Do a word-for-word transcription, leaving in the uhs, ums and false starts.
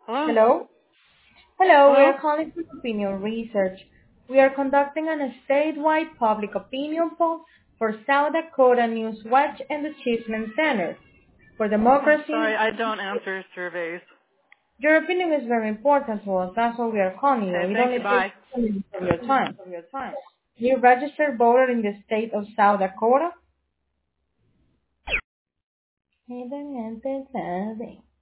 Hello? Hello? Hello, we Hello? are calling from Opinion Research. We are conducting a statewide public opinion poll for South Dakota News Watch and the Cheeseman Center. For I'm democracy, sorry, I don't answer surveys. your opinion is very important to us. That's why we are calling you. Okay, It thank only you, takes bye. ten minutes of your time. You registered voter in the state of South Dakota? Independiente sabe.